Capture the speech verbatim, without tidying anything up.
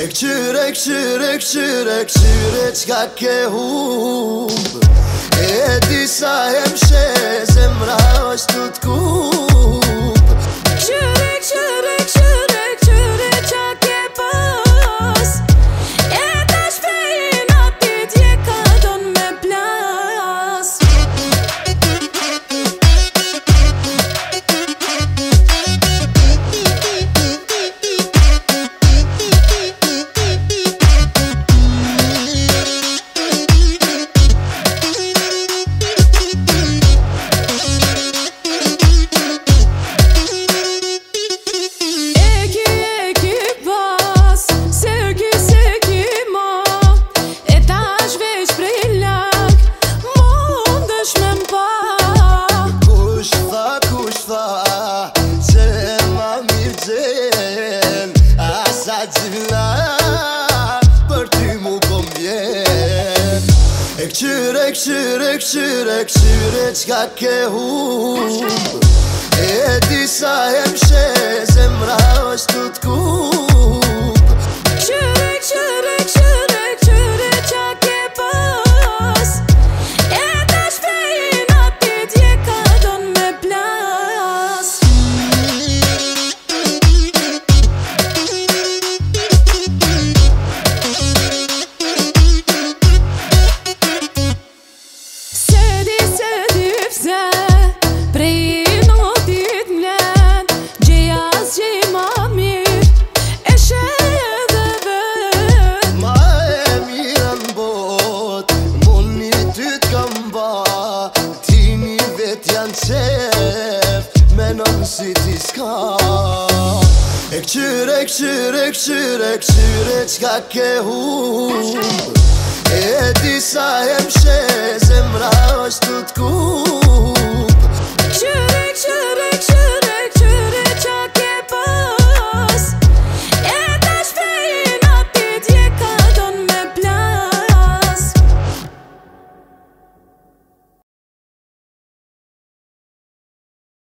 këqyre, këqyre, këqyre, këqyre qka ke humb E di sa e mshe zemra është të t'kup Këqyre, këqyre, këqyre, këqyre qa ke pas E ta shprejin ati dje ka don me plas Për ty mu konvjen E këqyre, këqyre, këqyre, këqyre qka ke humb E di sa e mshe zemra është të t'kup Këqyre, këqyre, këqyre, këqyre qa ke pas E ta shprejin ati dje ka don me plas Menon si ti s'ka E këqyre, këqyre, këqyre, këqyre qka ke humb E di sa e mshe